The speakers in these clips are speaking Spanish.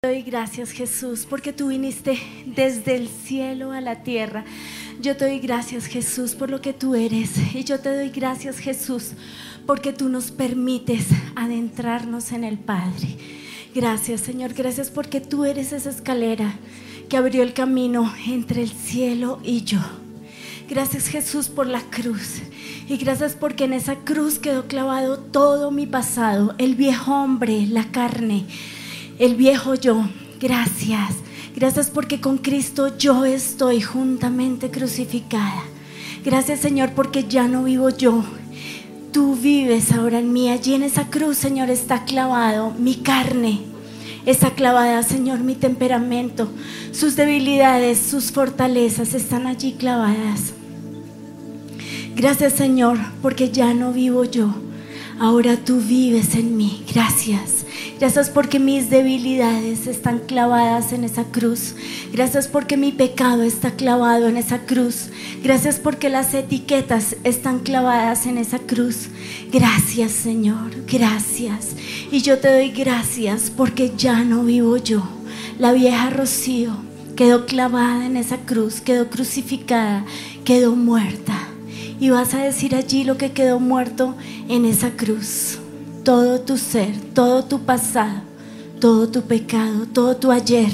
Te doy gracias, Jesús, porque tú viniste desde el cielo a la tierra. Yo te doy gracias, Jesús, por lo que tú eres. Y yo te doy gracias, Jesús, porque tú nos permites adentrarnos en el Padre. Gracias, Señor, gracias porque tú eres esa escalera que abrió el camino entre el cielo y yo. Gracias, Jesús, por la cruz. Y gracias porque en esa cruz quedó clavado todo mi pasado, el viejo hombre, la carne, el viejo yo. Gracias. Gracias porque con Cristo yo estoy juntamente crucificada. Gracias, Señor, porque ya no vivo yo. Tú vives ahora en mí. Allí en esa cruz, Señor, está clavado mi carne. Está clavada, Señor, mi temperamento. Sus debilidades, sus fortalezas están allí clavadas. Gracias, Señor, porque ya no vivo yo. Ahora tú vives en mí. Gracias. Gracias porque mis debilidades están clavadas en esa cruz. Gracias porque mi pecado está clavado en esa cruz. Gracias porque las etiquetas están clavadas en esa cruz. Gracias, Señor, gracias. Y yo te doy gracias porque ya no vivo yo. La vieja Rocío quedó clavada en esa cruz, quedó crucificada, quedó muerta. Y vas a decir allí lo que quedó muerto en esa cruz. Todo tu ser, todo tu pasado, todo tu pecado, todo tu ayer.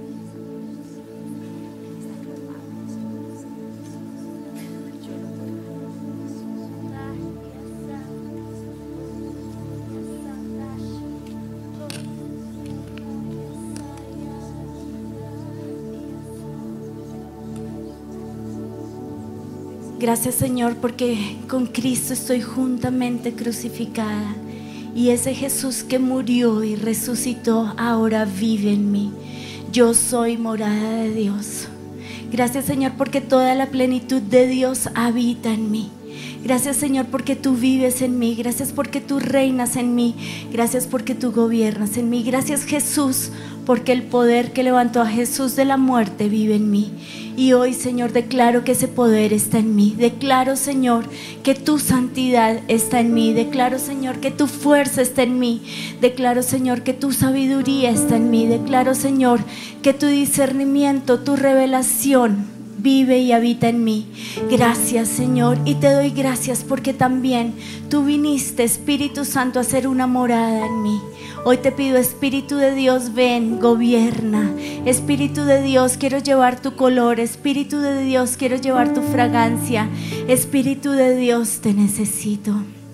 Gracias, Señor, porque con Cristo estoy juntamente crucificada. Y ese Jesús que murió y resucitó ahora vive en mí. Yo soy morada de Dios. Gracias, Señor, porque toda la plenitud de Dios habita en mí. Gracias, Señor, porque tú vives en mí. Gracias porque tú reinas en mí. Gracias porque tú gobiernas en mí. Gracias, Jesús, porque el poder que levantó a Jesús de la muerte vive en mí. Y hoy, Señor, declaro que ese poder está en mí. Declaro, Señor, que tu santidad está en mí. Declaro, Señor, que tu fuerza está en mí. Declaro, Señor, que tu sabiduría está en mí. Declaro, Señor, que tu discernimiento, tu revelación vive y habita en mí. Gracias, Señor, y te doy gracias porque también tú viniste, Espíritu Santo, a hacer una morada en mí. Hoy te pido, Espíritu de Dios, ven, gobierna. Espíritu de Dios, quiero llevar tu color. Espíritu de Dios, quiero llevar tu fragancia. Espíritu de Dios, te necesito.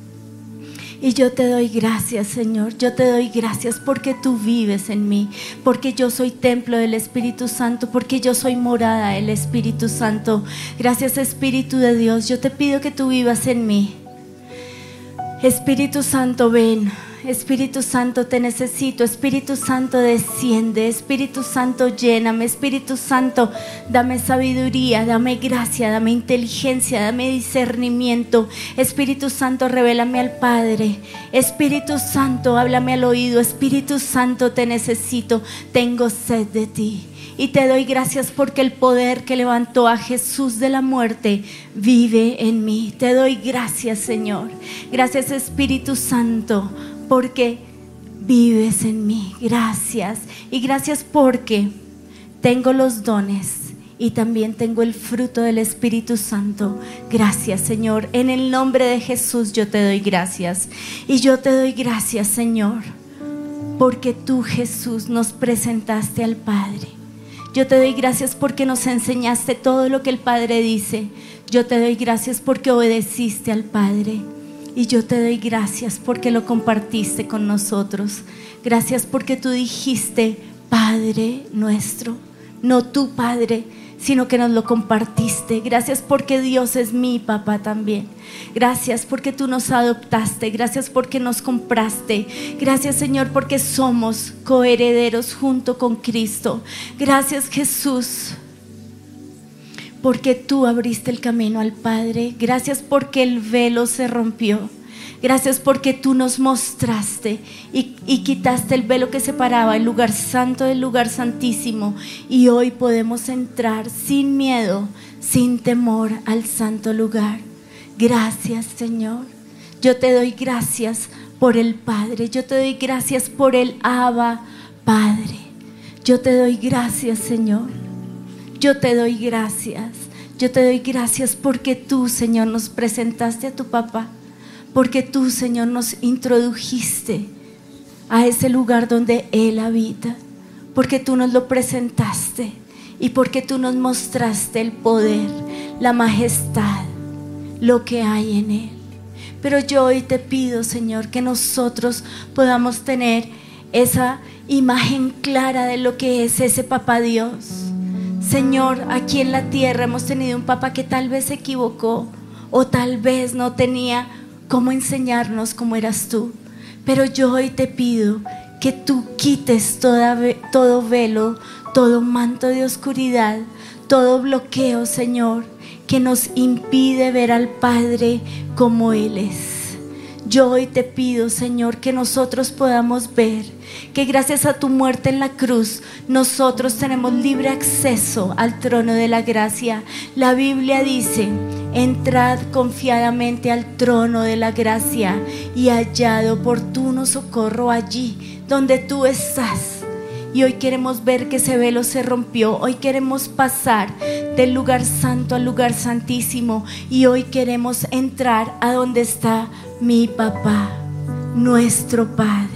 Y yo te doy gracias, Señor. Yo te doy gracias porque tú vives en mí, porque yo soy templo del Espíritu Santo, porque yo soy morada del Espíritu Santo. Gracias, Espíritu de Dios. Yo te pido que tú vivas en mí. Espíritu Santo, ven. Espíritu Santo, te necesito. Espíritu Santo, desciende. Espíritu Santo, lléname. Espíritu Santo, dame sabiduría, dame gracia, dame inteligencia, dame discernimiento. Espíritu Santo, revélame al Padre. Espíritu Santo, háblame al oído. Espíritu Santo, te necesito. Tengo sed de ti. Y te doy gracias porque el poder que levantó a Jesús de la muerte vive en mí. Te doy gracias, Señor. Gracias, Espíritu Santo, porque vives en mí. Gracias. Y gracias porque tengo los dones y también tengo el fruto del Espíritu Santo. Gracias, Señor. En el nombre de Jesús yo te doy gracias. Y yo te doy gracias, Señor, porque tú, Jesús, nos presentaste al Padre. Yo te doy gracias porque nos enseñaste todo lo que el Padre dice. Yo te doy gracias porque obedeciste al Padre. Y yo te doy gracias porque lo compartiste con nosotros. Gracias porque tú dijiste, Padre nuestro. No tu Padre, sino que nos lo compartiste. Gracias porque Dios es mi papá también. Gracias porque tú nos adoptaste. Gracias porque nos compraste. Gracias, Señor, porque somos coherederos junto con Cristo. Gracias, Jesús, porque tú abriste el camino al Padre. Gracias porque el velo se rompió. Gracias porque tú nos mostraste y quitaste el velo que separaba el lugar santo del lugar santísimo. Y hoy podemos entrar sin miedo, sin temor al santo lugar. Gracias, Señor. Yo te doy gracias por el Padre. Yo te doy gracias por el Abba Padre. Yo te doy gracias, Señor. Yo te doy gracias. Yo te doy gracias porque tú, Señor, nos presentaste a tu papá. Porque tú, Señor, nos introdujiste a ese lugar donde Él habita. Porque tú nos lo presentaste y porque tú nos mostraste el poder, la majestad, lo que hay en Él. Pero yo hoy te pido, Señor, que nosotros podamos tener esa imagen clara de lo que es ese papá Dios. Señor, aquí en la tierra hemos tenido un papá que tal vez se equivocó o tal vez no tenía cómo enseñarnos como eras tú. Pero yo hoy te pido que tú quites todo velo, todo manto de oscuridad, todo bloqueo, Señor, que nos impide ver al Padre como Él es. Yo hoy te pido, Señor, que nosotros podamos ver que gracias a tu muerte en la cruz, nosotros tenemos libre acceso al trono de la gracia. La Biblia dice: entrad confiadamente al trono de la gracia y hallad oportuno socorro allí donde tú estás. Y hoy queremos ver que ese velo se rompió. Hoy queremos pasar del lugar santo al lugar santísimo. Y hoy queremos entrar a donde está mi papá, nuestro Padre.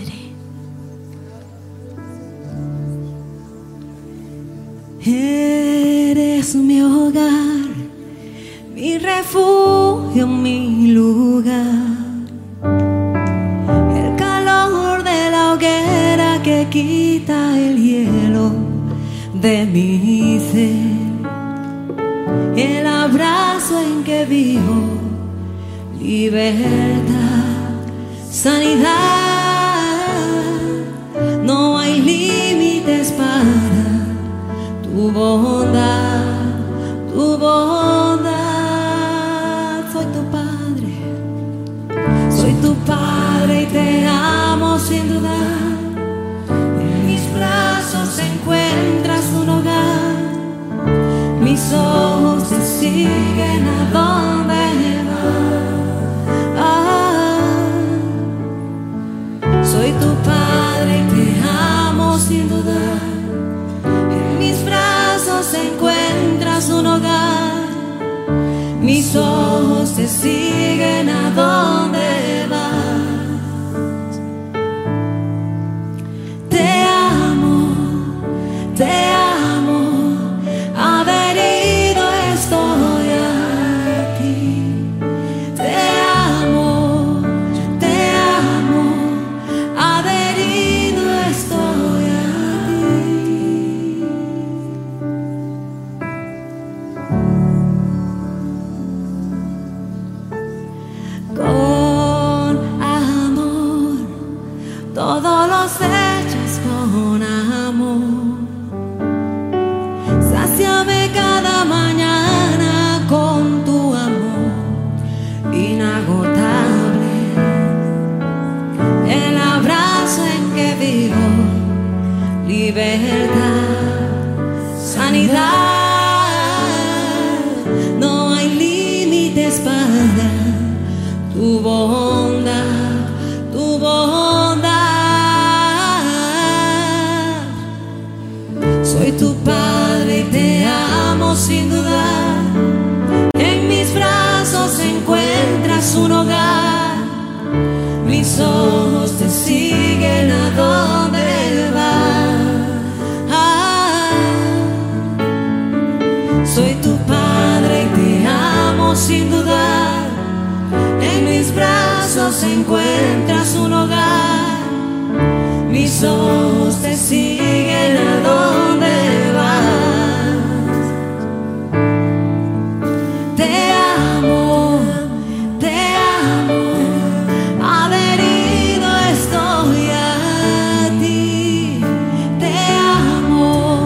Eres mi hogar, mi refugio, mi lugar. El calor de la hoguera que quita el hielo de mi ser. El abrazo en que vivo, libertad, sanidad. No hay límites para tu bondad, tu bondad. Soy tu padre y te amo sin dudar. En mis brazos encuentras un hogar. Mis ojos te siguen a donde vas. Soy tu padre y te amo sin dudar. En mis brazos encuentras un hogar. Mis ojos te siguen a donde vas. Te amo, adherido estoy a ti. Te amo, adherido estoy a ti. Con amor, todos los hechos con amor. Sáciame cada mañana con tu amor inagotable. El abrazo en que vivo, libertad, sanidad. No hay límites para tu bondad, tu bondad. Soy tu padre y te amo sin dudar. En mis brazos encuentras un hogar. Mis ojos te siguen a donde vas. Soy tu padre y te amo sin dudar. En mis brazos encuentras un hogar. Mis ojos te siguen a donde vas. Te amo, adherido estoy a ti. Te amo,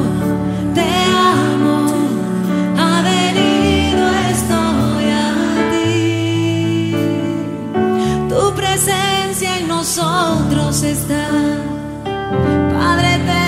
adherido estoy a ti. Tu presencia en nosotros está, Padre eterno.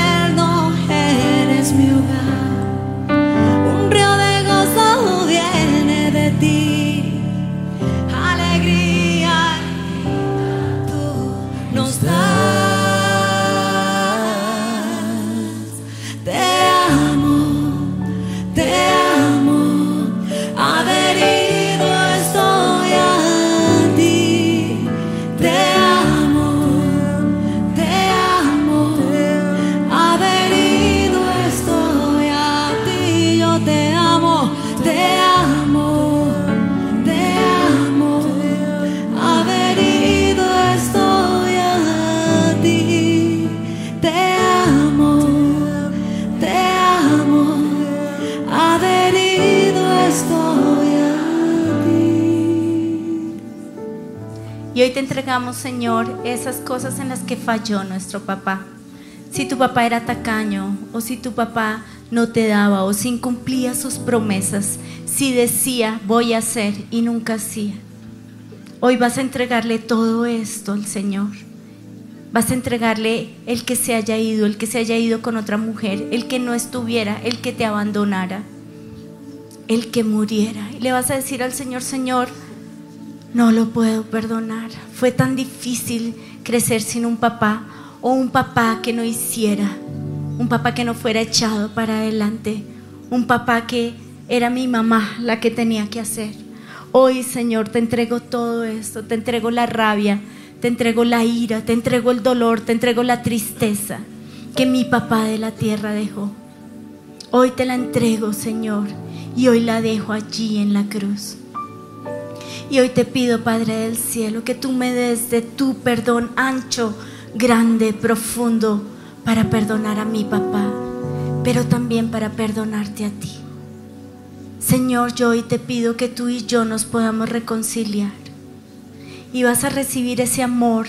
Y hoy te entregamos, Señor, esas cosas en las que falló nuestro papá. Si tu papá era tacaño, o si tu papá no te daba, o si incumplía sus promesas, si decía voy a hacer y nunca hacía. Hoy vas a entregarle todo esto al Señor. Vas a entregarle el que se haya ido con otra mujer, el que no estuviera, el que te abandonara, el que muriera. Y le vas a decir al Señor: Señor, no lo puedo perdonar. Fue tan difícil crecer sin un papá, o un papá que no hiciera, un papá que no fuera echado para adelante, un papá que era mi mamá la que tenía que hacer. Hoy, Señor, te entrego todo esto, te entrego la rabia, te entrego la ira, te entrego el dolor, te entrego la tristeza que mi papá de la tierra dejó. Hoy te la entrego, Señor, y hoy la dejo allí en la cruz. Y hoy te pido, Padre del cielo, que tú me des de tu perdón ancho, grande, profundo, para perdonar a mi papá, pero también para perdonarte a ti. Señor, yo hoy te pido que tú y yo nos podamos reconciliar, y vas a recibir ese amor,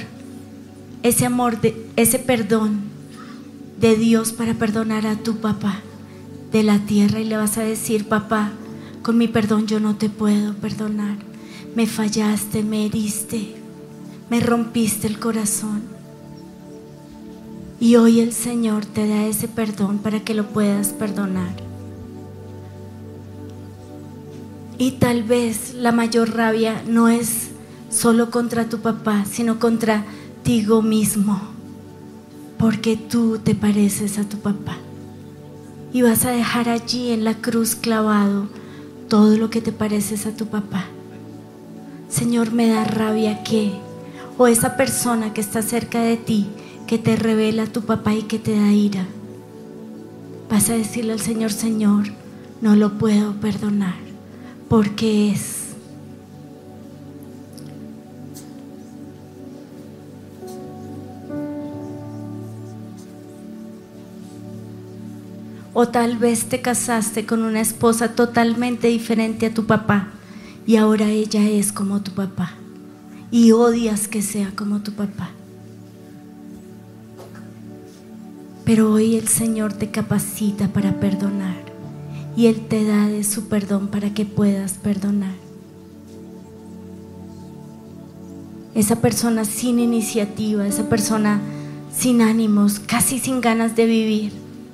ese perdón de Dios para perdonar a tu papá de la tierra. Y le vas a decir: papá, con mi perdón yo no te puedo perdonar. Me fallaste, me heriste, me rompiste el corazón. Y hoy el Señor te da ese perdón para que lo puedas perdonar. Y tal vez la mayor rabia no es solo contra tu papá, sino contra ti mismo, porque tú te pareces a tu papá. Y vas a dejar allí en la cruz clavado todo lo que te pareces a tu papá. Señor, me da rabia que, o esa persona que está cerca de ti, que te revela a tu papá y que te da ira, vas a decirle al Señor: Señor, no lo puedo perdonar, porque es. O tal vez te casaste con una esposa totalmente diferente a tu papá, y ahora ella es como tu papá, y odias que sea como tu papá. Pero hoy el Señor te capacita para perdonar, y Él te da de su perdón para que puedas perdonar. Esa persona sin iniciativa, esa persona sin ánimos, casi sin ganas de vivir,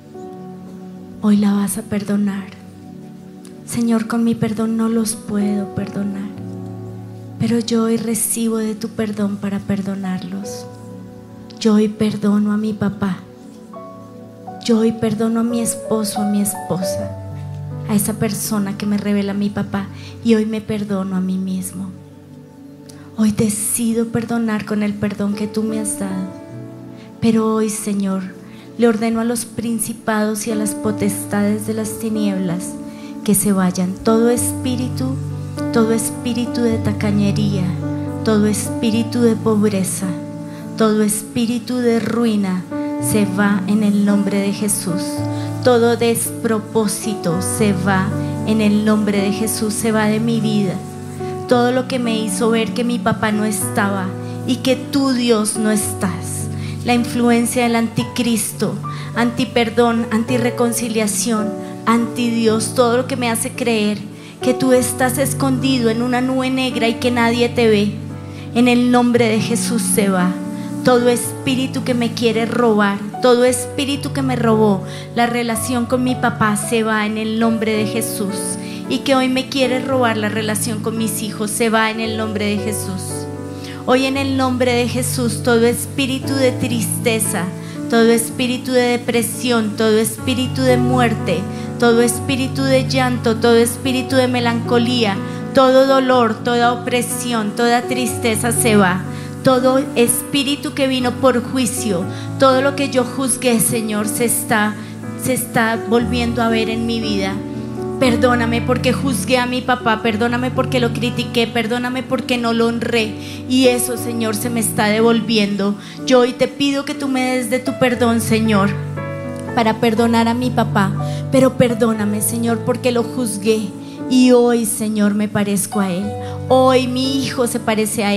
hoy la vas a perdonar. Señor, con mi perdón no los puedo perdonar, pero yo hoy recibo de tu perdón para perdonarlos. Yo hoy perdono a mi papá. Yo hoy perdono a mi esposo, a mi esposa, a esa persona que me revela a mi papá, y hoy me perdono a mí mismo. Hoy decido perdonar con el perdón que tú me has dado. Pero hoy, Señor, le ordeno a los principados y a las potestades de las tinieblas que se vayan. Todo espíritu de tacañería, todo espíritu de pobreza, todo espíritu de ruina, se va en el nombre de Jesús. Todo despropósito se va en el nombre de Jesús, se va de mi vida. Todo lo que me hizo ver que mi papá no estaba y que tú, Dios, no estás. La influencia del anticristo, antiperdón, antirreconciliación, antidios, todo lo que me hace creer que tú estás escondido en una nube negra y que nadie te ve, en el nombre de Jesús se va. Todo espíritu que me quiere robar, todo espíritu que me robó la relación con mi papá, se va en el nombre de Jesús. Y que hoy me quiere robar la relación con mis hijos, se va en el nombre de Jesús. Hoy en el nombre de Jesús, todo espíritu de tristeza, todo espíritu de depresión, todo espíritu de muerte, todo espíritu de llanto, todo espíritu de melancolía, todo dolor, toda opresión, toda tristeza se va. Todo espíritu que vino por juicio, todo lo que yo juzgué, Señor, se está volviendo a ver en mi vida. Perdóname porque juzgué a mi papá, perdóname porque lo critiqué, perdóname porque no lo honré, y eso, Señor, se me está devolviendo. Yo hoy te pido que tú me des de tu perdón, Señor, para perdonar a mi papá, pero perdóname, Señor, porque lo juzgué, y hoy, Señor, me parezco a él. Hoy mi hijo se parece a él.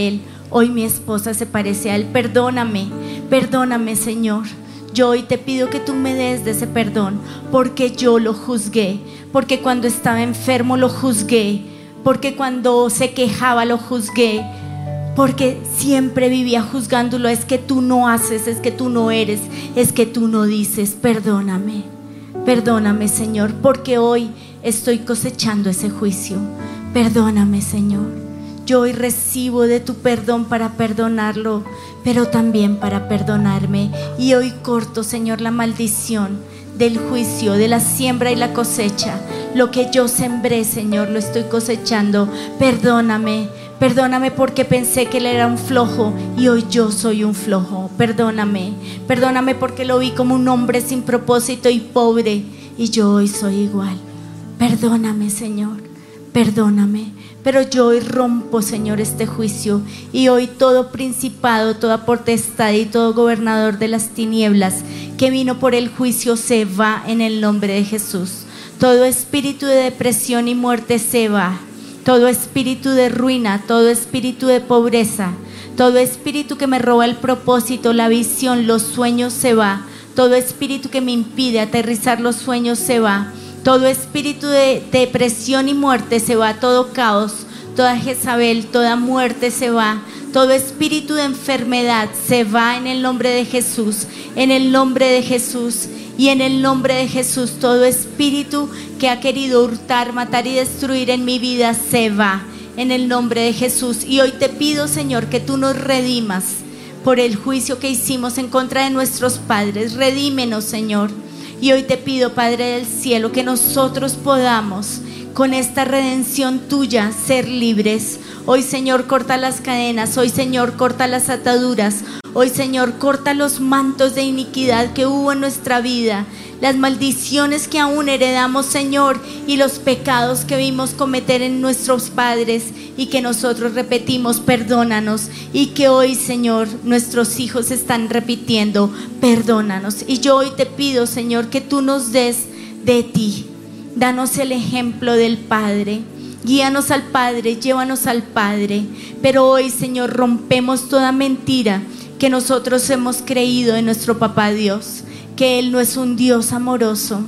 Hoy mi esposa se parece a él. Perdóname, perdóname, Señor. Yo hoy te pido que tú me des de ese perdón, porque yo lo juzgué, porque cuando estaba enfermo lo juzgué, porque cuando se quejaba lo juzgué, porque siempre vivía juzgándolo. Es que tú no haces, es que tú no eres, es que tú no dices. Perdóname, perdóname, Señor, porque hoy estoy cosechando ese juicio. Perdóname, Señor. Yo hoy recibo de tu perdón para perdonarlo, pero también para perdonarme. Y hoy corto, Señor, la maldición del juicio, de la siembra y la cosecha. Lo que yo sembré, Señor, lo estoy cosechando. Perdóname, perdóname porque pensé que él era un flojo y hoy yo soy un flojo. Perdóname, perdóname porque lo vi como un hombre sin propósito y pobre y yo hoy soy igual. Perdóname, Señor, perdóname. Pero yo hoy rompo, Señor, este juicio, y hoy todo principado, toda potestad y todo gobernador de las tinieblas que vino por el juicio se va en el nombre de Jesús. Todo espíritu de depresión y muerte se va. Todo espíritu de ruina, todo espíritu de pobreza, todo espíritu que me roba el propósito, la visión, los sueños se va. Todo espíritu que me impide aterrizar los sueños se va. Todo espíritu de depresión y muerte se va, todo caos, toda Jezabel, toda muerte se va, todo espíritu de enfermedad se va en el nombre de Jesús, en el nombre de Jesús y en el nombre de Jesús. Todo espíritu que ha querido hurtar, matar y destruir en mi vida se va en el nombre de Jesús. Y hoy te pido, Señor, que tú nos redimas por el juicio que hicimos en contra de nuestros padres. Redímenos, Señor. Y hoy te pido, Padre del cielo, que nosotros podamos con esta redención tuya ser libres. Hoy, Señor, corta las cadenas. Hoy, Señor, corta las ataduras. Hoy, Señor, corta los mantos de iniquidad que hubo en nuestra vida, las maldiciones que aún heredamos, Señor, y los pecados que vimos cometer en nuestros padres y que nosotros repetimos. Perdónanos. Y que hoy, Señor, nuestros hijos están repitiendo. Perdónanos. Y yo hoy te pido, Señor, que tú nos des de ti. Danos el ejemplo del Padre. Guíanos al Padre, llévanos al Padre. Pero hoy, Señor, rompemos toda mentira que nosotros hemos creído en nuestro Papá Dios, que Él no es un Dios amoroso,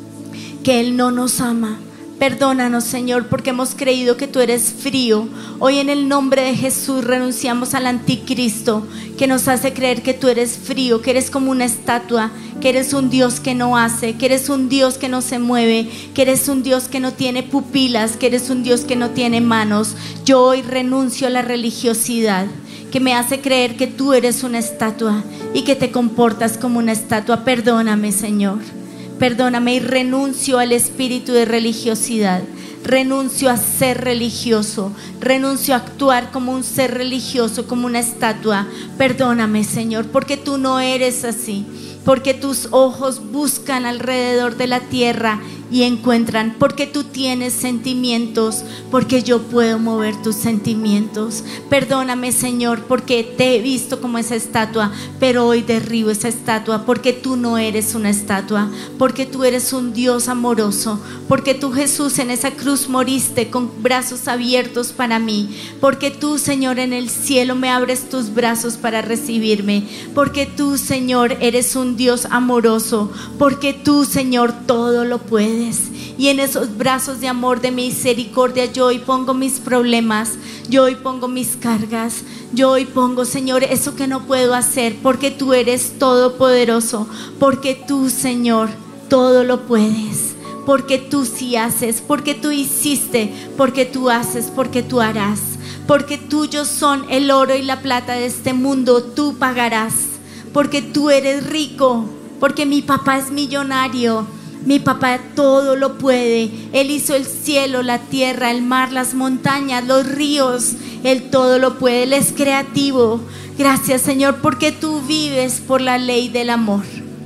que Él no nos ama. Perdónanos, Señor, porque hemos creído que tú eres frío. Hoy en el nombre de Jesús renunciamos al anticristo que nos hace creer que tú eres frío, que eres como una estatua, que eres un Dios que no hace, que eres un Dios que no se mueve, que eres un Dios que no tiene pupilas, que eres un Dios que no tiene manos. Yo hoy renuncio a la religiosidad que me hace creer que tú eres una estatua y que te comportas como una estatua. Perdóname, Señor. Perdóname y renuncio al espíritu de religiosidad. Renuncio a ser religioso. Renuncio a actuar como un ser religioso, como una estatua. Perdóname, Señor, porque tú no eres así. Porque tus ojos buscan alrededor de la tierra y encuentran, porque tú tienes sentimientos, porque yo puedo mover tus sentimientos. Perdóname, Señor, porque te he visto como esa estatua, pero hoy derribo esa estatua, porque tú no eres una estatua, porque tú eres un Dios amoroso, porque tú, Jesús, en esa cruz moriste con brazos abiertos para mí, porque tú, Señor, en el cielo me abres tus brazos para recibirme, porque tú, Señor, eres un Dios amoroso, porque tú, Señor, todo lo puedes. Y en esos brazos de amor, de misericordia, yo hoy pongo mis problemas, yo hoy pongo mis cargas, yo hoy pongo, Señor, eso que no puedo hacer, porque tú eres todopoderoso, porque tú, Señor, todo lo puedes, porque tú sí haces, porque tú hiciste, porque tú haces, porque tú harás, porque tuyos son el oro y la plata de este mundo, tú pagarás, porque tú eres rico, porque mi papá es millonario. Mi papá todo lo puede. Él hizo el cielo, la tierra, el mar, las montañas, los ríos. Él todo lo puede. Él es creativo. Gracias, Señor, porque tú vives por la ley del amor.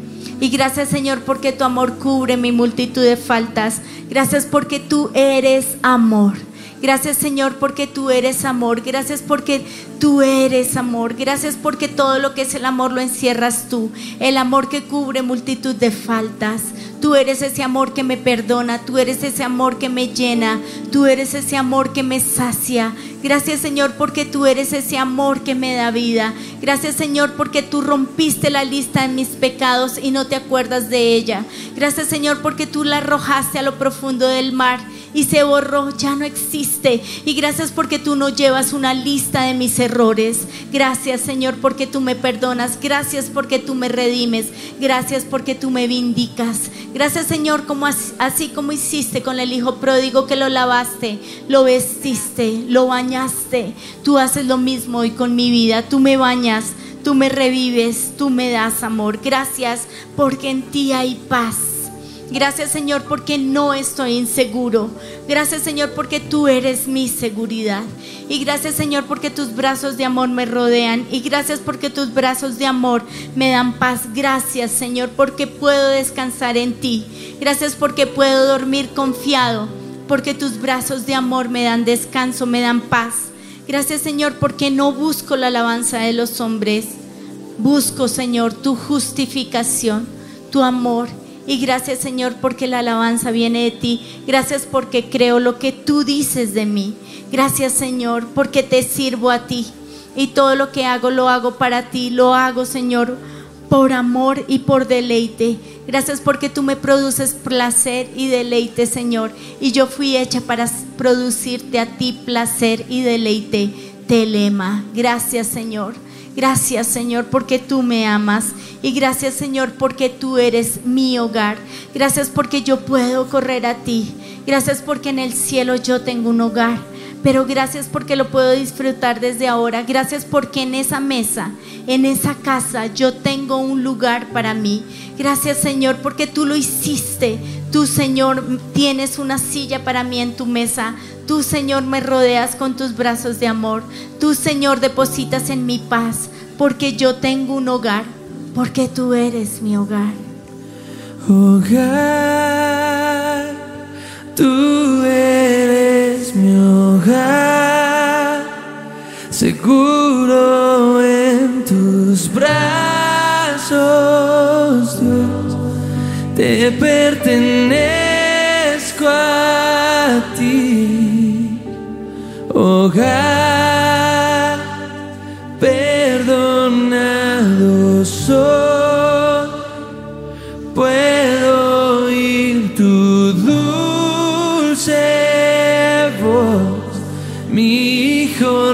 Y gracias, Señor, porque tu amor cubre mi multitud de faltas. Gracias porque tú eres amor. Gracias, Señor, porque tú eres amor. Gracias porque tú eres amor. Gracias porque todo lo que es el amor lo encierras tú. El amor que cubre multitud de faltas. Tú eres ese amor que me perdona, tú eres ese amor que me llena, tú eres ese amor que me sacia. Gracias, Señor, porque tú eres ese amor que me da vida. Gracias, Señor, porque tú rompiste la lista de mis pecados y no te acuerdas de ella. Gracias, Señor, porque tú la arrojaste a lo profundo del mar y se borró, ya no existe. Y gracias porque tú no llevas una lista de mis errores. Gracias, Señor, porque tú me perdonas. Gracias porque tú me redimes. Gracias porque tú me vindicas. Gracias, Señor, como así como hiciste con el hijo pródigo, que lo lavaste, lo vestiste, lo bañaste. Tú haces lo mismo hoy con mi vida. Tú me bañas, tú me revives, tú me das amor. Gracias porque en ti hay paz. Gracias, Señor, porque no estoy inseguro. Gracias, Señor, porque tú eres mi seguridad. Y gracias, Señor, porque tus brazos de amor me rodean. Y gracias porque tus brazos de amor me dan paz. Gracias, Señor, porque puedo descansar en ti. Gracias porque puedo dormir confiado, porque tus brazos de amor me dan descanso, me dan paz. Gracias, Señor, porque no busco la alabanza de los hombres. Busco, Señor, tu justificación, tu amor. Y gracias, Señor, porque la alabanza viene de ti. Gracias porque creo lo que tú dices de mí. Gracias, Señor, porque te sirvo a ti. Y todo lo que hago, lo hago para ti. Lo hago, Señor, por amor y por deleite. Gracias porque tú me produces placer y deleite, Señor. Y yo fui hecha para producirte a ti placer y deleite. Telema. Gracias, Señor. Gracias, Señor, porque tú me amas. Y gracias, Señor, porque tú eres mi hogar. Gracias porque yo puedo correr a ti. Gracias porque en el cielo yo tengo un hogar. Pero gracias porque lo puedo disfrutar desde ahora. Gracias porque en esa mesa, en esa casa, yo tengo un lugar para mí. Gracias, Señor, porque tú lo hiciste. Tú, Señor, tienes una silla para mí en tu mesa. Tú, Señor, me rodeas con tus brazos de amor. Tú, Señor, depositas en mi paz, porque yo tengo un hogar, porque tú eres mi hogar. Hogar, tú eres mi hogar, seguro en tus brazos, Dios, te pertenezco a ti. Hogar, perdonado soy, puedo oír tu dulce voz, mi hijo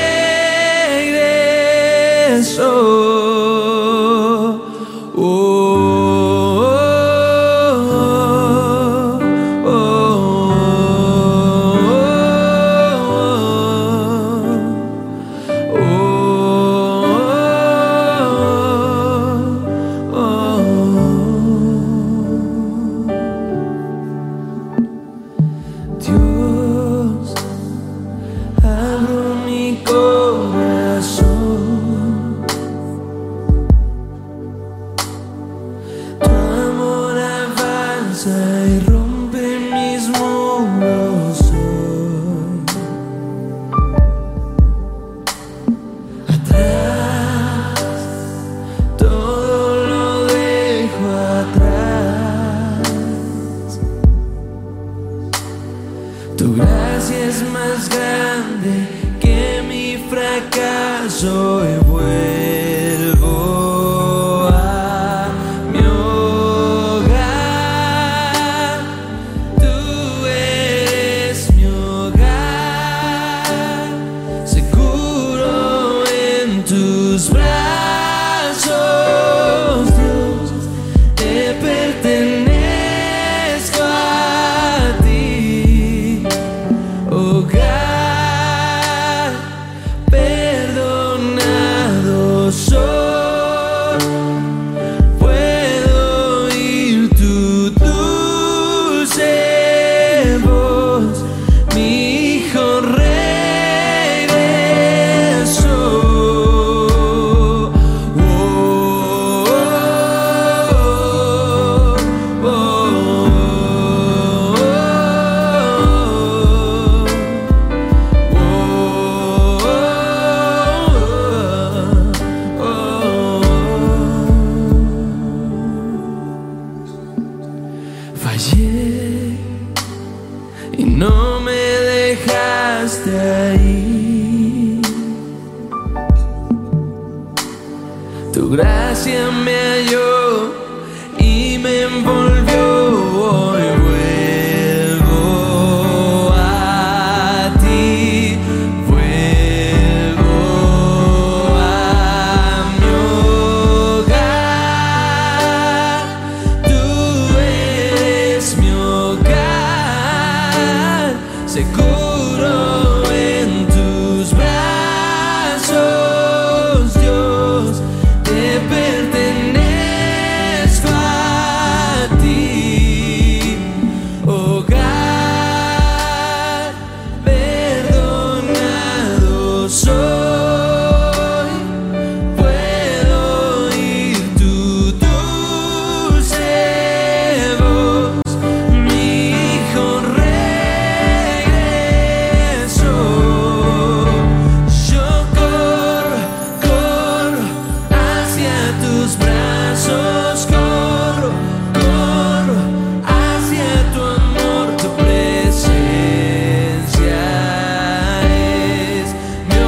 regresó. Tu gracia es más grande que mi fracaso y vuelvo a mi hogar. Tú eres mi hogar, seguro en tus brazos, Dios, te pertenezco. Hogar, perdonado fallé y no me dejaste ahí. Tu gracia me halló y me envolvió. Hoy vuelvo a ti, vuelvo a mi hogar. Tú eres mi hogar, seguro en tus brazos, Dios. Te pertenezco a ti, hogar, perdonado soy. Puedo oír tu dulce voz, mi hijo regresó. Yo corro, corro hacia tus brazos, corro, corro hacia tu amor. Tu presencia es mi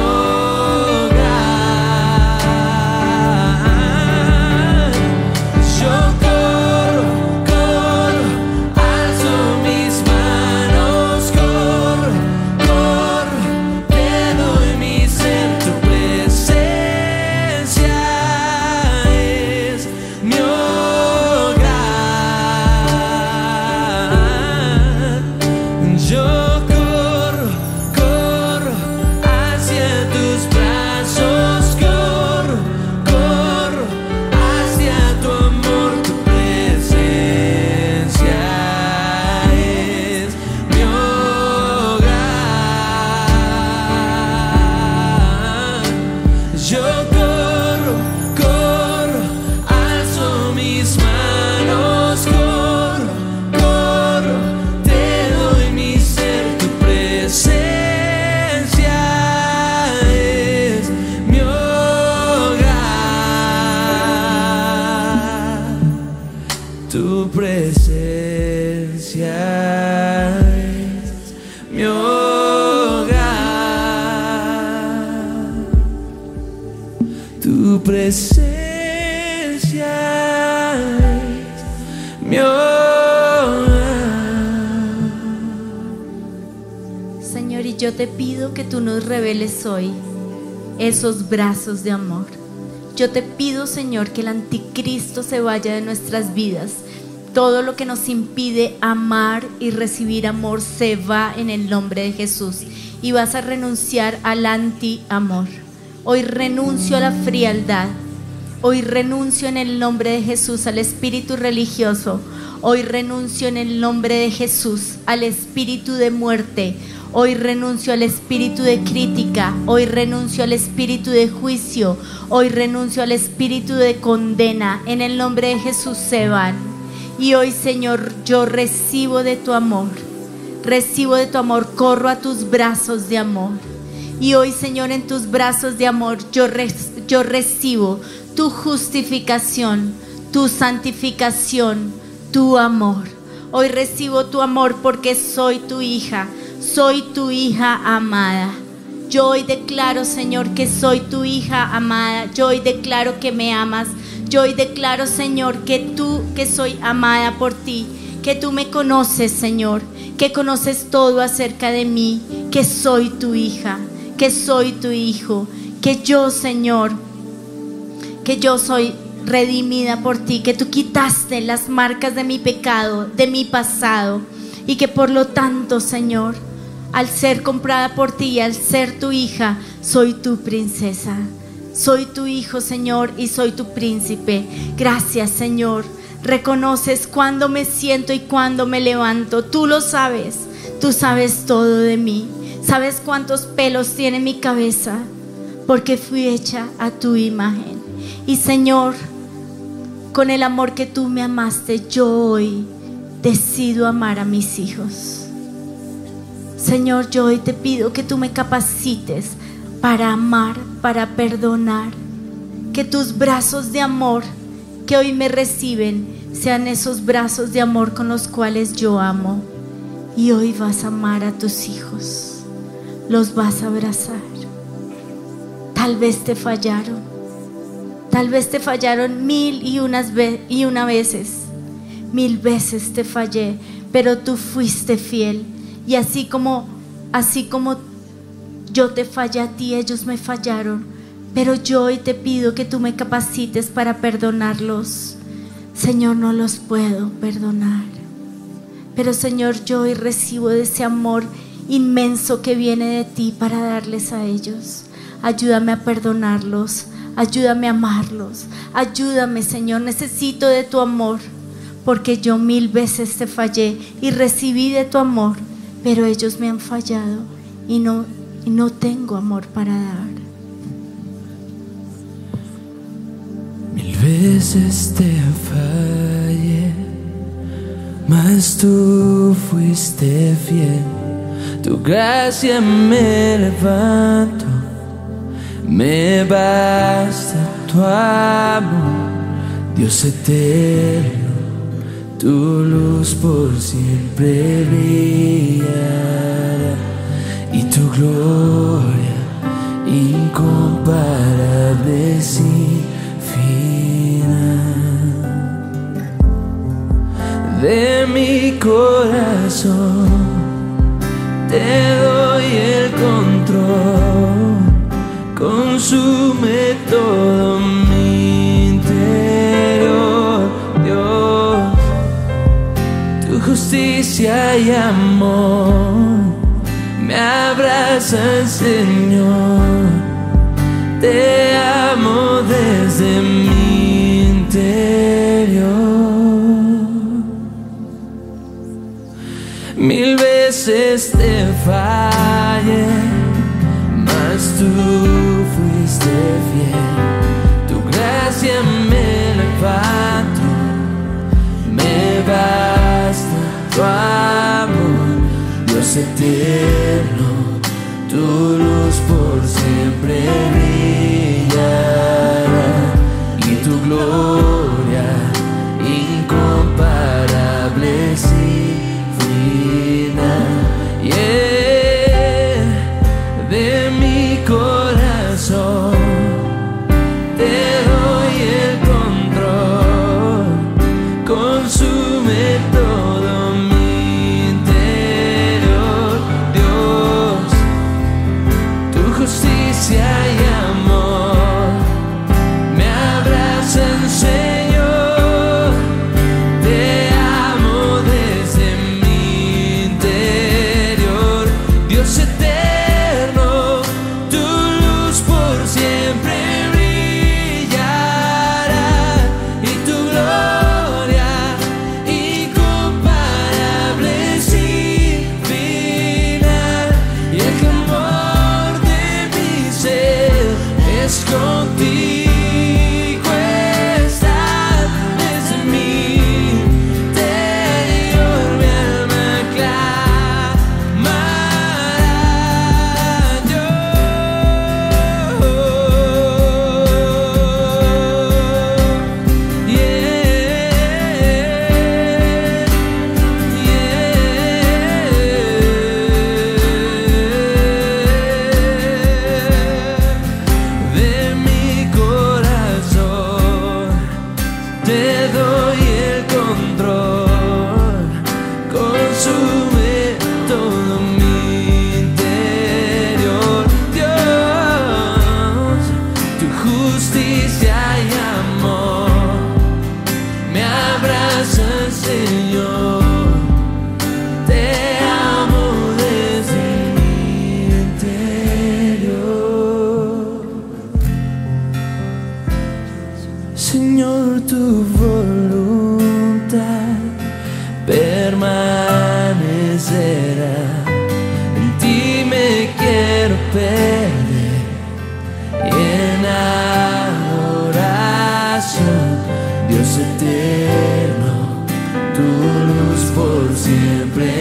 hogar. Yo corro, corro, alzo mis manos, corro, corro, te doy mi ser. Tu presencia es mi hogar. Yo corro, corro hacia tus brazos, corro, corro hacia tu amor. Tu presencia es mi hogar. Yo corro, corro, alzo mis manos, corro, corro, te doy mi ser. Tu presencia es mi hogar. Tu presencia es mi hogar. Tu presencia es mi hogar. Señor, y yo te pido que tú nos reveles hoy esos brazos de amor. Yo te pido, Señor, que el anticristo se vaya de nuestras vidas. Todo lo que nos impide amar y recibir amor se va en el nombre de Jesús. Y vas a renunciar al anti-amor. Hoy renuncio a la frialdad. Hoy renuncio en el nombre de Jesús al espíritu religioso. Hoy renuncio en el nombre de Jesús al espíritu de muerte. Hoy renuncio al espíritu de crítica. Hoy renuncio al espíritu de juicio. Hoy renuncio al espíritu de condena. En el nombre de Jesús se van. Y hoy, Señor, yo recibo de tu amor. Recibo de tu amor. Corro a tus brazos de amor. Y hoy, Señor, en tus brazos de amor yo recibo tu justificación, tu santificación, tu amor. Hoy recibo tu amor porque soy tu hija amada. Yo hoy declaro, Señor, que soy tu hija amada. Yo hoy declaro que me amas. Yo hoy declaro, Señor, que soy amada por ti, que tú me conoces, Señor, que conoces todo acerca de mí, que soy tu hija, que soy tu hijo, que yo, Señor, que yo soy redimida por ti, que tú quitaste las marcas de mi pecado, de mi pasado, y que por lo tanto, Señor, al ser comprada por ti y al ser tu hija, soy tu princesa, soy tu hijo, Señor, y soy tu príncipe. Gracias, Señor. Reconoces cuándo me siento y cuándo me levanto. Tú lo sabes, tú sabes todo de mí. Sabes cuántos pelos tiene mi cabeza, porque fui hecha a tu imagen. Y, Señor, con el amor que tú me amaste, yo hoy decido amar a mis hijos. Señor, yo hoy te pido que tú me capacites para amar, para perdonar. Que tus brazos de amor que hoy me reciben sean esos brazos de amor con los cuales yo amo. Y hoy vas a amar a tus hijos, los vas a abrazar. Tal vez te fallaron, tal vez te fallaron mil y una veces, 1000 veces te fallé, pero tú fuiste fiel. Y así como yo te fallé a ti, ellos me fallaron, pero yo hoy te pido que tú me capacites para perdonarlos. Señor, no los puedo perdonar, pero Señor, yo hoy recibo de ese amor inmenso que viene de ti para darles a ellos. Ayúdame a perdonarlos, ayúdame a amarlos, ayúdame, Señor, necesito de tu amor, porque yo 1000 veces te fallé y recibí de tu amor, pero ellos me han fallado y no tengo amor para dar. 1000 veces te fallé, mas tú fuiste fiel. Tu gracia me levanto, me basta tu amor, Dios eterno, tu luz por siempre brillará y tu gloria incomparable sin final. De mi corazón te doy el control, consume todo mi interior, Dios. Tu justicia y amor me abrazan, Señor. Te amo desde mi interior. 1000 veces te fallé, mas tú fuiste fiel. Tu gracia me levanto, me basta tu amor, Dios eterno, tu luz por siempre brillará y tu gloria incomparable sin final. Yeah. De mi corazón te doy el control, consume todo mi interior, Dios. Tu justicia y amor me abrazan, Señor. Te amo desde mi interior, Dios eterno, tu luz por siempre brillará y tu gloria incomparable sin final. Y el clamor de mi ser es contigo estar desde mi interior, mi alma clamará yo. De mi corazón te doy el control, consume todo mi interior, Dios. Tu justicia y amor me abrazan, Señor. Te amo desde mi interior. Señor, tu voluntad permanecerá. En ti me quiero perder y en adoración, Dios eterno, tu luz por siempre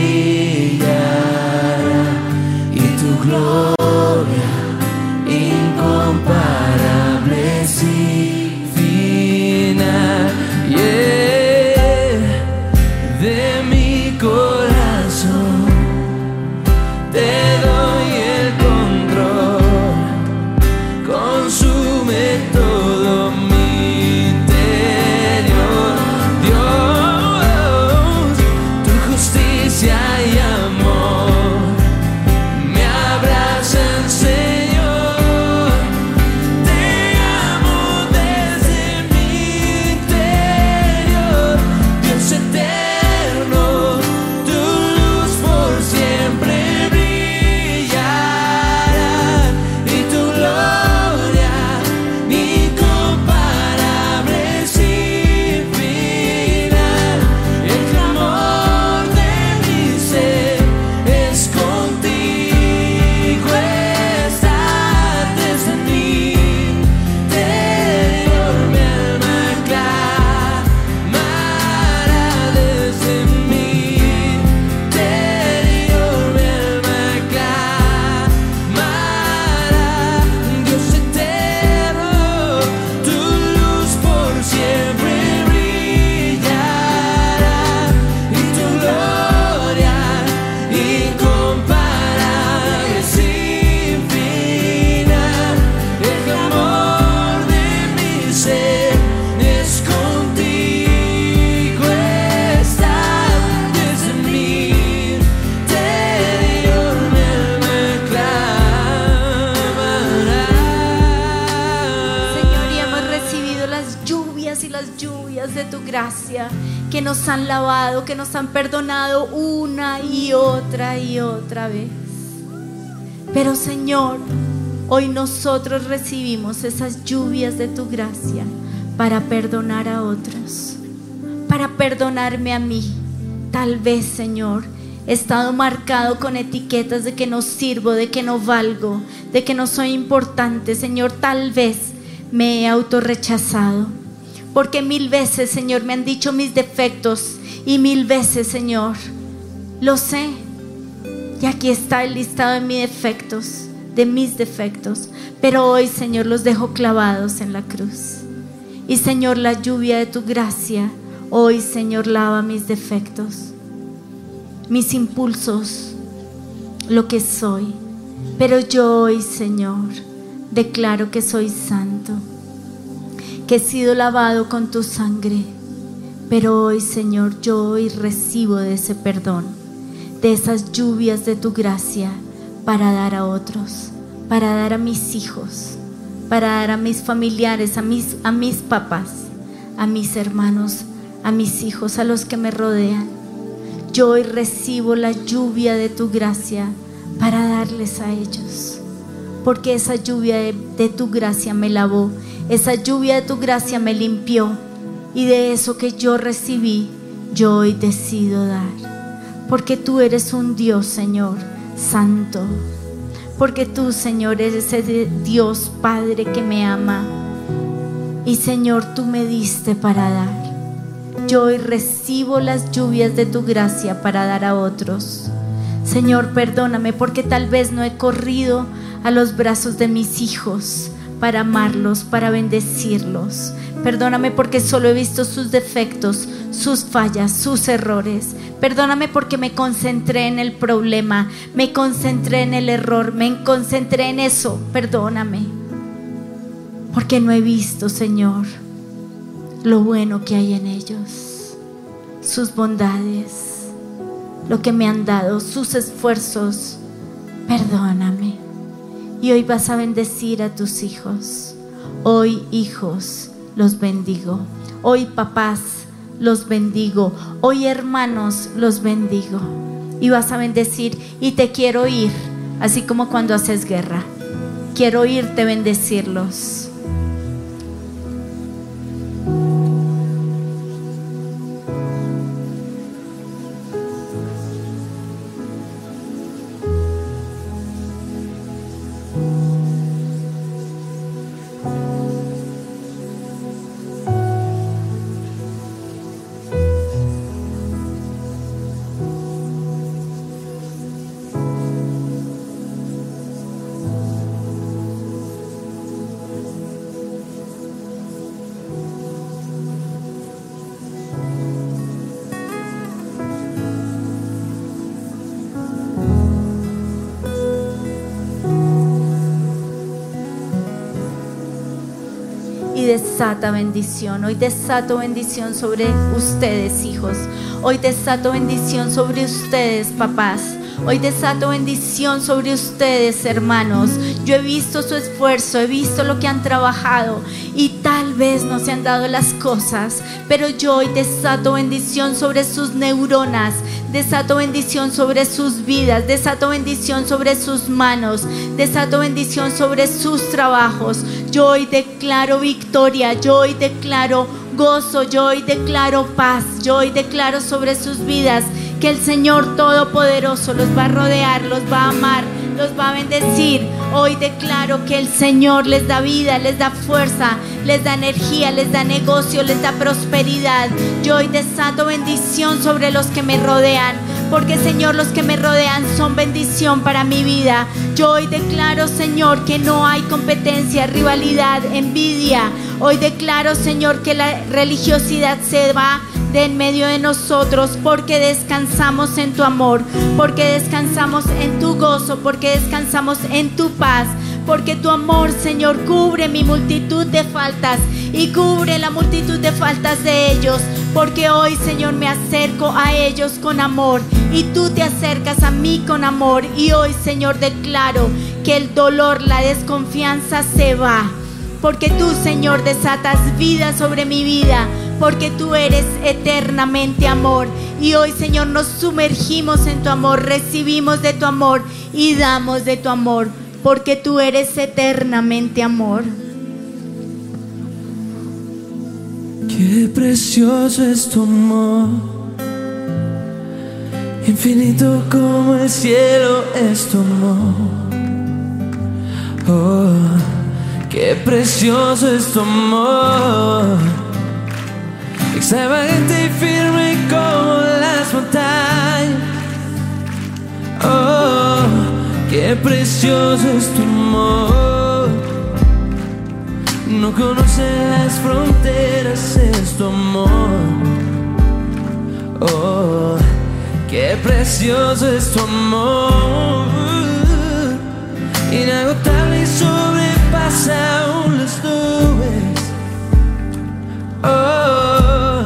brillará y tu gloria incomparable sin final. Yeah. de mi corazón. Te doy el control, consume todo mi interior. Dios, tu justicia y amor me abrazan, Señor. Te amo desde mi interior. Dios eterno, tu luz por siempre brillará, y tu gloria incomparable sin final. El clamor de mi ser es contigo estar desde mi interior. Mi alma clamará desde mi interior. Mi alma clamará. Dios eterno, tu luz por siempre brillará, y tu gloria incomparable sin final. El clamor de mi ser es contigo estar desde mi interior. Mi alma clamará. Señor, y hemos recibido las lluvias y las lluvias de tu gracia que nos han lavado, que nos han perdonado una y otra vez. Pero Señor, hoy nosotros recibimos esas lluvias de tu gracia para perdonar a otros, para perdonarme a mí. Tal vez, Señor, he estado marcado con etiquetas de que no sirvo, de que no valgo, de que no soy importante. Señor, tal vez me he autorrechazado, porque 1000 veces, Señor, me han dicho mis defectos, y 1000 veces, Señor, lo sé. Y aquí está el listado de mis defectos. Pero hoy, Señor, los dejo clavados en la cruz. Y, Señor, la lluvia de tu gracia hoy, Señor, lava mis defectos, mis impulsos, lo que soy. Pero yo hoy, Señor, declaro que soy santo, que he sido lavado con tu sangre. Pero hoy, Señor, yo hoy recibo de ese perdón, de esas lluvias de tu gracia, para dar a otros, para dar a mis hijos, para dar a mis familiares, a mis papás, a mis hermanos, a mis hijos, a los que me rodean. Yo hoy recibo la lluvia de tu gracia para darles a ellos, porque esa lluvia de tu gracia me lavó, esa lluvia de tu gracia me limpió, y de eso que yo recibí, yo hoy decido dar. Porque tú eres un Dios, Señor, santo. Porque tú, Señor, eres ese Dios Padre que me ama. Y, Señor, tú me diste para dar. Yo hoy recibo las lluvias de tu gracia para dar a otros. Señor, perdóname porque tal vez no he corrido a los brazos de mis hijos para amarlos, para bendecirlos. Perdóname porque solo he visto sus defectos, sus fallas, sus errores. Perdóname porque me concentré en el problema, me concentré en el error, me concentré en eso. Perdóname porque no he visto, Señor, lo bueno que hay en ellos, sus bondades, lo que me han dado, sus esfuerzos. Perdóname. Y hoy vas a bendecir a tus hijos. Hoy, hijos, los bendigo. Hoy, papás, los bendigo. Hoy, hermanos, los bendigo. Y vas a bendecir. Y te quiero oír, así como cuando haces guerra. Quiero oírte bendecirlos. desata bendición. Hoy desato bendición sobre ustedes, hijos. Hoy desato bendición sobre ustedes, papás. Hoy desato bendición sobre ustedes, hermanos. Yo he visto su esfuerzo, he visto lo que han trabajado y tal vez no se han dado las cosas, pero yo hoy desato bendición sobre sus neuronas, desato bendición sobre sus vidas, desato bendición sobre sus manos, desato bendición sobre sus trabajos. Yo hoy declaro victoria, yo hoy declaro gozo, yo hoy declaro paz, yo hoy declaro sobre sus vidas que el Señor Todopoderoso los va a rodear, los va a amar, los va a bendecir. Hoy declaro que el Señor les da vida, les da fuerza, les da energía, les da negocio, les da prosperidad. Yo hoy desato bendición sobre los que me rodean, porque Señor, los que me rodean son bendición para mi vida. Yo hoy declaro, Señor, que no hay competencia, rivalidad, envidia. Hoy declaro, Señor, que la religiosidad se va de en medio de nosotros, porque descansamos en tu amor, porque descansamos en tu gozo, porque descansamos en tu paz, porque tu amor, Señor, cubre mi multitud de faltas y cubre la multitud de faltas de ellos, porque hoy, Señor, me acerco a ellos con amor y tú te acercas a mí con amor. Y hoy, Señor, declaro que el dolor, la desconfianza se va, porque tú, Señor, desatas vida sobre mi vida, porque tú eres eternamente amor. Y hoy, Señor, nos sumergimos en tu amor, recibimos de tu amor y damos de tu amor, porque tú eres eternamente amor. Qué precioso es tu amor, infinito como el cielo es tu amor. Oh, qué precioso es tu amor, extravagante y firme como las montañas. Oh, qué precioso es tu amor, no conoce las fronteras, es tu amor. Oh, qué precioso es tu amor, inagotable y sobrepasa aún las nubes. Oh,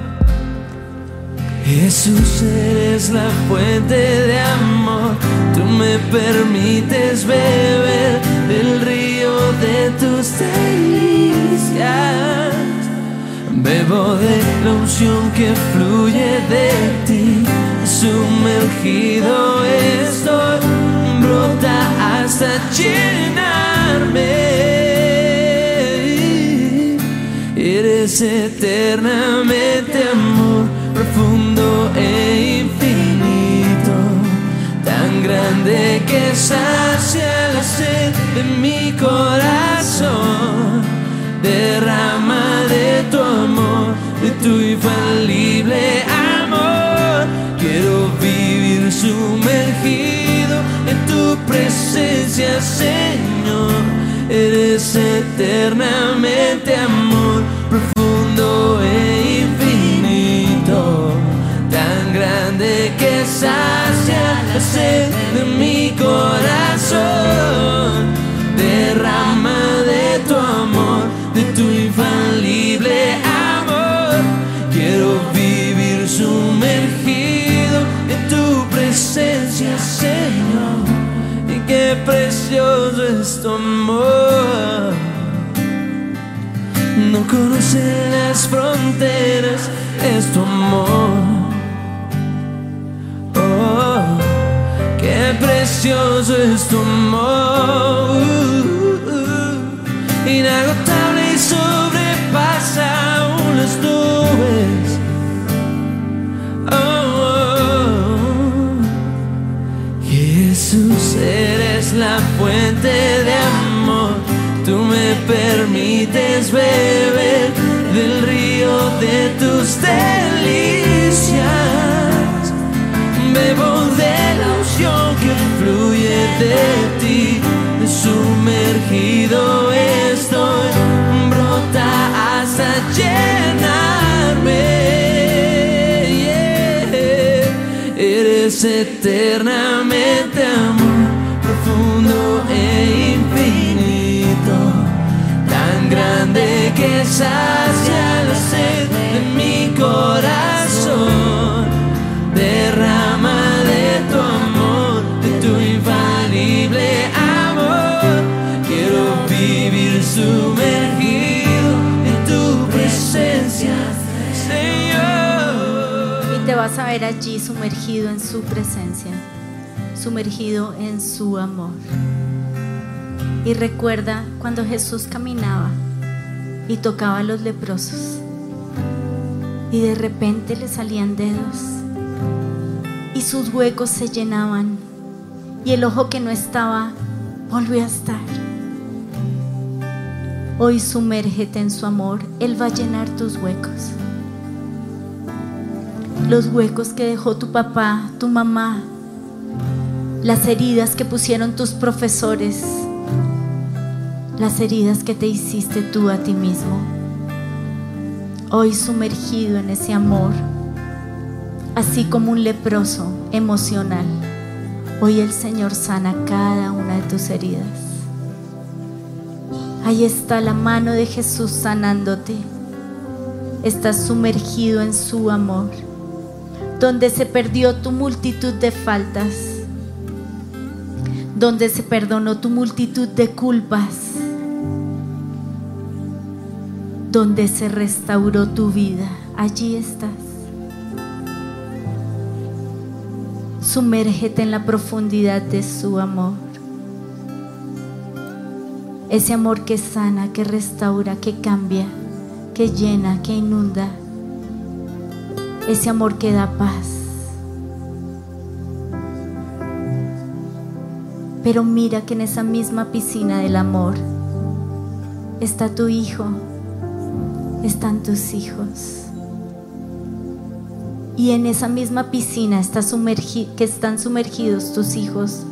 Jesús, eres la fuente de amor, tú me permites beber del río de tus delicias. Bebo de la unción que fluye de ti, sumergido estoy, brota hasta llenarme. Eres eternamente amor, profundo e infinito, tan grande que sacia la sed de mi corazón. Derrama de tu amor, de tu infalible amor. Quiero vivir sumergido en tu presencia, Señor. Eres eternamente amor, profundo e infinito, tan grande que sacia la sed de mi corazón. Derrama de tu amor, de tu infalible amor. Quiero vivir sumergido en tu presencia, Señor. Y qué precioso es tu amor, no conoce las fronteras, es tu amor. Oh, qué precioso es tu amor, inagotable y sobrepasa aún las nubes. Oh, Jesús, eres la fuente de amor, tú me permites beber del río de tus delicias. Bebo de la unción que fluye de ti, sumergido estoy, brota hasta llenarme. Yeah. Eres eternamente amor, profundo e infinito, tan grande que sacia la sed de mi corazón. Derrama de tu amor, de tu infalible amor. Quiero vivir sumergido en tu presencia, Señor. Y te vas a ver allí sumergido en su presencia, sumergido en su amor. Y recuerda cuando Jesús caminaba y tocaba a los leprosos y de repente le salían dedos y sus huecos se llenaban y el ojo que no estaba volvió a estar. Hoy sumérgete en su amor. Él va a llenar tus huecos, los huecos que dejó tu papá, tu mamá, las heridas que pusieron tus profesores, las heridas que te hiciste tú a ti mismo. Hoy sumergido en ese amor, así como un leproso emocional, hoy el Señor sana cada una de tus heridas. Ahí está la mano de Jesús sanándote. Estás sumergido en su amor, donde se perdió tu multitud de faltas, donde se perdonó tu multitud de culpas, donde se restauró tu vida. Allí estás. Sumérgete en la profundidad de su amor. Ese amor que sana, que restaura, que cambia, que llena, que inunda. Ese amor que da paz. Pero mira que en esa misma piscina del amor está tu hijo, están tus hijos. Y en esa misma piscina que están sumergidos tus hijos.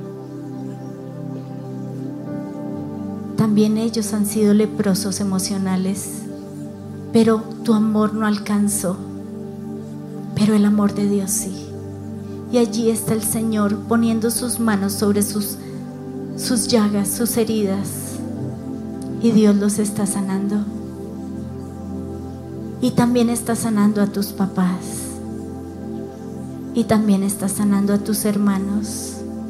También ellos han sido leprosos emocionales, pero tu amor no alcanzó, pero el amor de Dios sí. Y allí está el Señor poniendo sus manos sobre sus llagas, sus heridas, y Dios los está sanando. Y también está sanando a tus papás, y también está sanando a tus hermanos,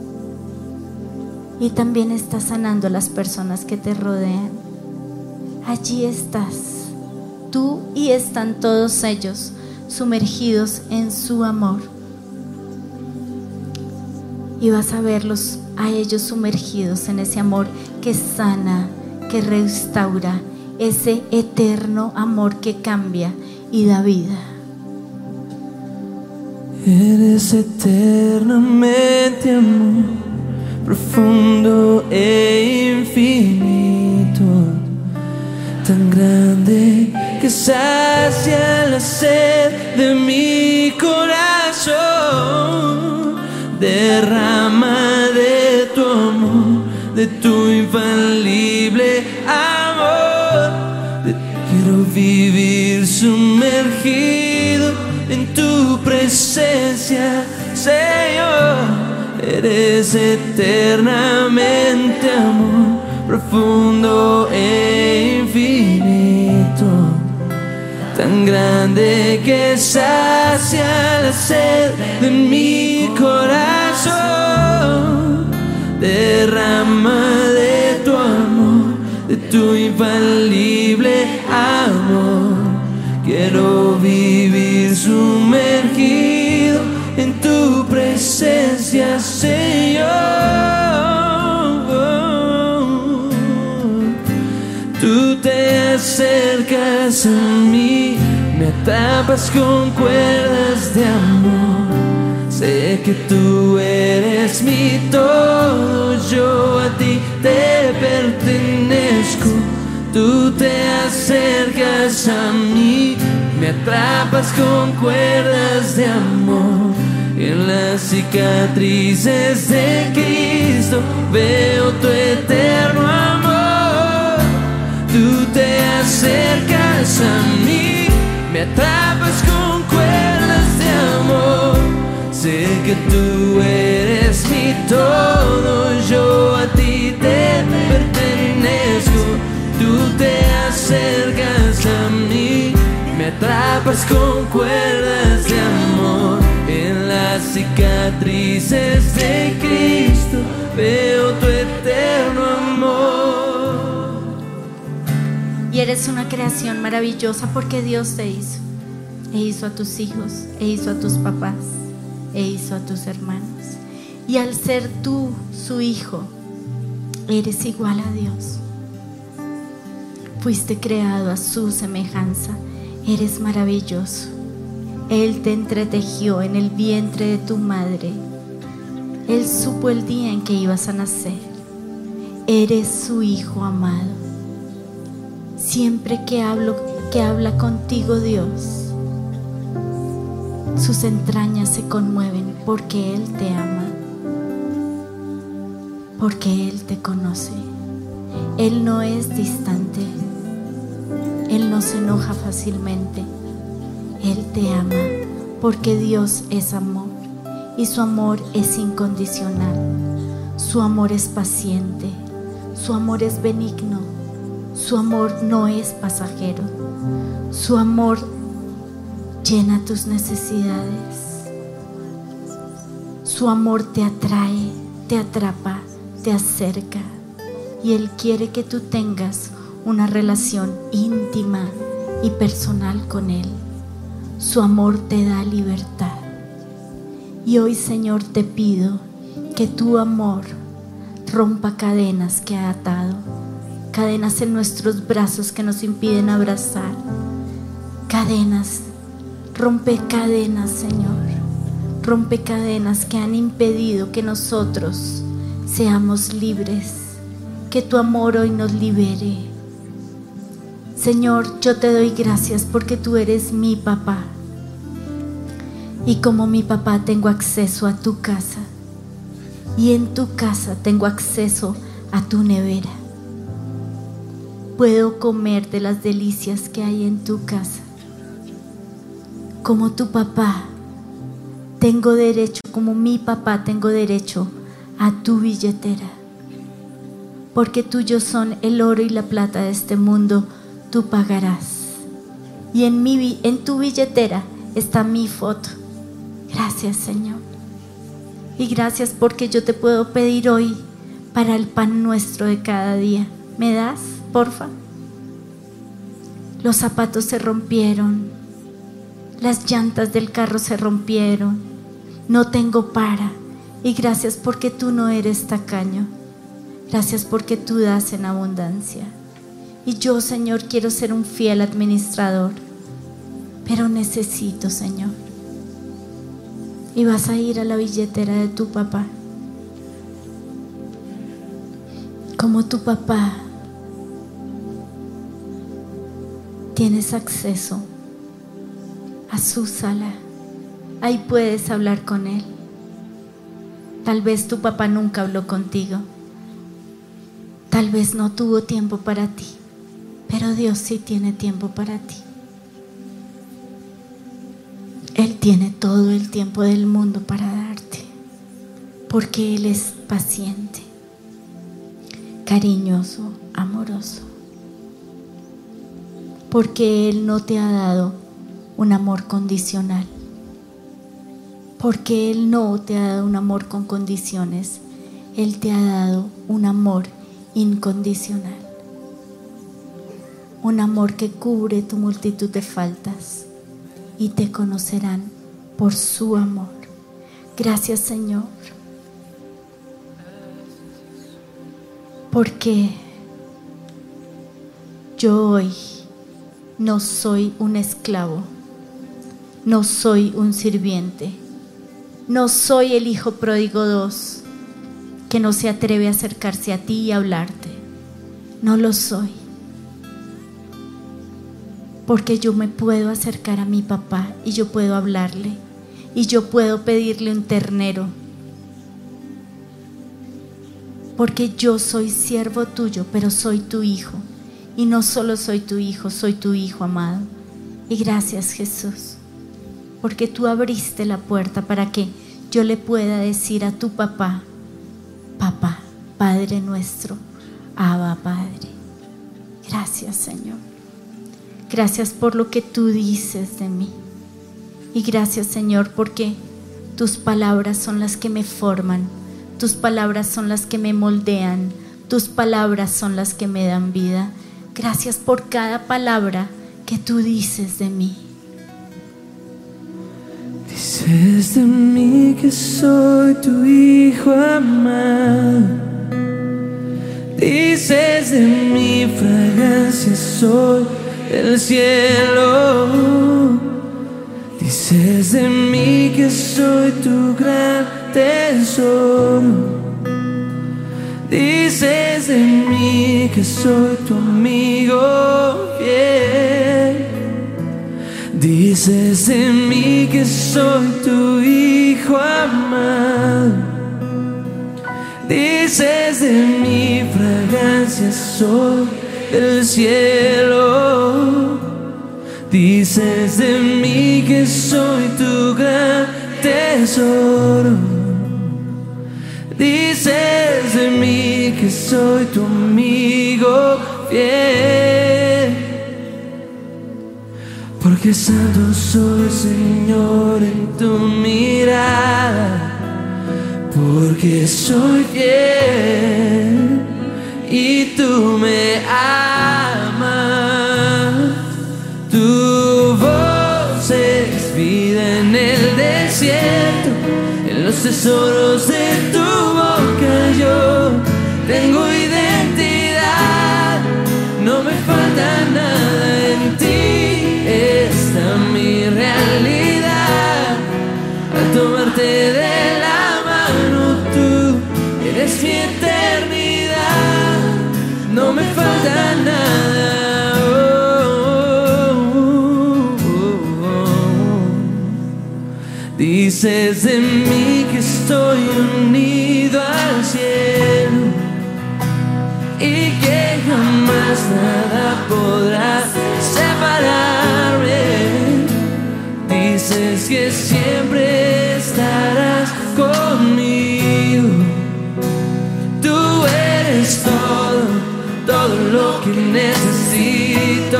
y también está sanando a las personas que te rodean. Allí estás tú y están todos ellos sumergidos en su amor. Y vas a verlos a ellos sumergidos en ese amor que sana, que restaura, ese eterno amor que cambia y da vida. Eres eternamente amor, profundo e infinito, tan grande que sacia la sed de mi corazón. Derrama de tu amor, de tu infalible amor. Quiero vivir sumergido en tu presencia, Señor. Eres eternamente amor, profundo e infinito, tan grande que sacia la sed de mi corazón. Derrama de tu amor, de tu infalible amor. Quiero vivir sumergido en tu presencia, Señor. Tú te acercas a mí, me atrapas con cuerdas de amor. Sé que tú eres mi todo, yo a ti te pertenezco. Tú te acercas a mí, me atrapas con cuerdas de amor. En las cicatrices de Cristo veo tu eterno amor. Tú te acercas a mí, me atrapas con cuerdas de amor. Sé que tú eres mi todo, yo a ti te pertenezco. Tú te acercas atrapas con cuerdas de amor. En las cicatrices de Cristo veo tu eterno amor. Y eres una creación maravillosa porque Dios te hizo. E hizo a tus hijos, e hizo a tus papás, e hizo a tus hermanos. Y al ser tú su hijo, eres igual a Dios. Fuiste creado a su semejanza. Eres maravilloso. Él te entretejió en el vientre de tu madre. Él supo el día en que ibas a nacer. Eres su hijo amado. Siempre que habla contigo Dios, sus entrañas se conmueven porque Él te ama, porque Él te conoce. Él no es distante. Él no se enoja fácilmente. Él te ama porque Dios es amor y su amor es incondicional. Su amor es paciente. Su amor es benigno. Su amor no es pasajero. Su amor llena tus necesidades. Su amor te atrae, te atrapa, te acerca. Y Él quiere que tú tengas una relación íntima y personal con Él. Su amor te da libertad. Y hoy, Señor, te pido que tu amor rompa cadenas que ha atado, cadenas en nuestros brazos que nos impiden abrazar, cadenas. Rompe cadenas, Señor. Rompe cadenas que han impedido que nosotros seamos libres. Que tu amor hoy nos libere. Señor, yo te doy gracias porque tú eres mi papá. Y como mi papá tengo acceso a tu casa. Y en tu casa tengo acceso a tu nevera. Puedo comer de las delicias que hay en tu casa. Como tu papá, tengo derecho, como mi papá, tengo derecho a tu billetera. Porque tuyos son el oro y la plata de este mundo, tú pagarás. Y en tu billetera está mi foto. Gracias, Señor. Y gracias porque yo te puedo pedir hoy para el pan nuestro de cada día. ¿Me das, porfa? Los zapatos se rompieron. Las llantas del carro se rompieron. No tengo para. Y gracias porque tú no eres tacaño. Gracias porque tú das en abundancia. Y yo, Señor, quiero ser un fiel administrador. Pero necesito, Señor. Y vas a ir a la billetera de tu papá. Como tu papá, tienes acceso a su sala. Ahí puedes hablar con Él. Tal vez tu papá nunca habló contigo. Tal vez no tuvo tiempo para ti. Pero Dios sí tiene tiempo para ti. Él tiene todo el tiempo del mundo para darte. Porque Él es paciente, cariñoso, amoroso. Porque Él no te ha dado un amor condicional. Porque Él no te ha dado un amor con condiciones. Él te ha dado un amor incondicional. Un amor que cubre tu multitud de faltas y te conocerán por su amor. Gracias, Señor. Porque yo hoy no soy un esclavo. No soy un sirviente. No soy el hijo pródigo 2 que no se atreve a acercarse a ti y a hablarte. No lo soy. Porque yo me puedo acercar a mi papá y yo puedo hablarle y yo puedo pedirle un ternero. Porque yo soy siervo tuyo, pero soy tu hijo. Y no solo soy tu hijo amado. Y gracias, Jesús, porque tú abriste la puerta para que yo le pueda decir a tu papá: papá, Padre nuestro, Abba Padre. Gracias, Señor. Gracias por lo que tú dices de mí. Y gracias, Señor, porque tus palabras son las que me forman, tus palabras son las que me moldean, tus palabras son las que me dan vida. Gracias por cada palabra que tú dices de mí. Dices de mí que soy tu hijo amado. Dices de mi fragancia soy el cielo. Dices de mí que soy tu gran tesoro. Dices de mí que soy tu amigo fiel. Dices de mí que soy tu hijo amado. Dices de mi fragancia soy el cielo. Dices de mí que soy tu gran tesoro. Dices de mí que soy tu amigo fiel. Porque santo soy, Señor, en tu mirada. Porque soy fiel y tú me amas. Tu voz es vida en el desierto, en los tesoros de tu boca yo tengo identidad. No me falta nada, en ti está mi realidad. Al tomarte de la mano tú eres mi eternidad. No me falta nada. Dices de mí que estoy unido al cielo y que jamás nada podrá separarme. Dices que siempre estarás conmigo. Tú eres todo lo que necesito.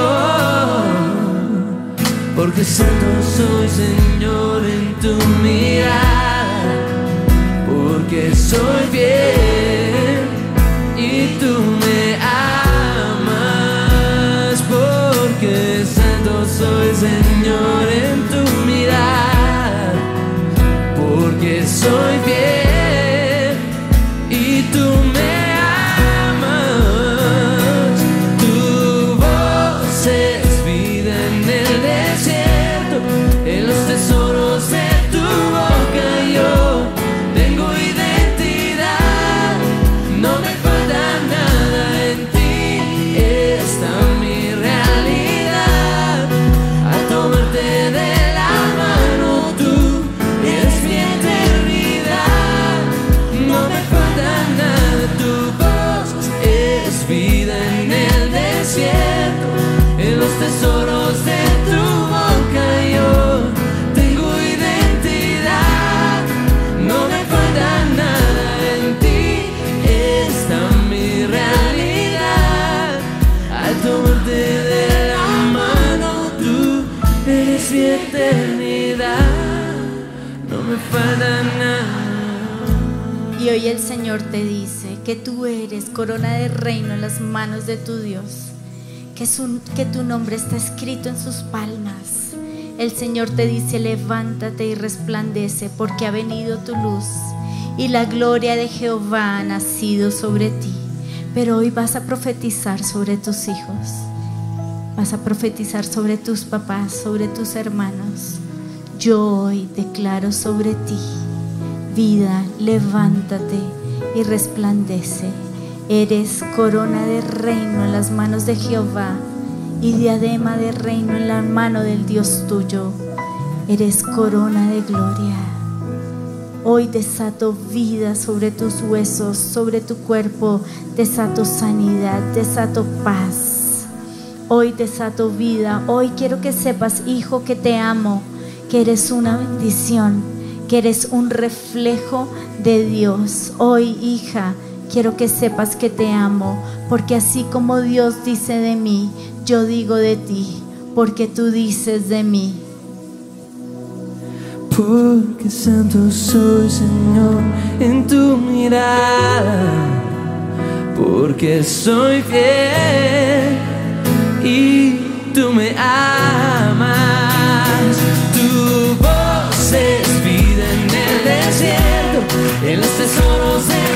Porque santo soy, Señor, en tu mirada. Porque soy fiel y tú me amas. Porque santo soy, Señor, en tu mirada. Porque soy fiel y tú me amas. Tu voz es vida en el desierto, en los tesoros de tu boca yo tengo identidad. No me falta nada, en ti está mi realidad. Al tomarte de la mano tú eres mi eternidad. No me falta nada, tu voz es vida en el desierto, en los tesoros de tu boca yo tengo identidad. No me falta nada, en ti está mi realidad. Al tomarte de la mano tú eres mi eternidad. No me falta nada. Y hoy el Señor te dice que tú eres corona de reino en las manos de tu Dios, que tu nombre está escrito en sus palmas. El Señor te dice: levántate y resplandece, porque ha venido tu luz y la gloria de Jehová ha nacido sobre ti. Pero hoy vas a profetizar sobre tus hijos, vas a profetizar sobre tus papás, sobre tus hermanos. Yo hoy declaro sobre ti vida, levántate y resplandece. Eres corona de reino en las manos de Jehová y diadema de reino en la mano del Dios tuyo. Eres corona de gloria. Hoy desato vida sobre tus huesos, sobre tu cuerpo. Desato sanidad, desato paz. Hoy desato vida. Hoy quiero que sepas, hijo, que te amo, que eres una bendición, que eres un reflejo de Dios. Hoy, hija, quiero que sepas que te amo, porque así como Dios dice de mí, yo digo de ti. porque tú dices de mí. Porque santo soy, Señor, en tu mirada, porque soy fiel y tú me amas. Tu voz es vida en el desierto, en los tesoros de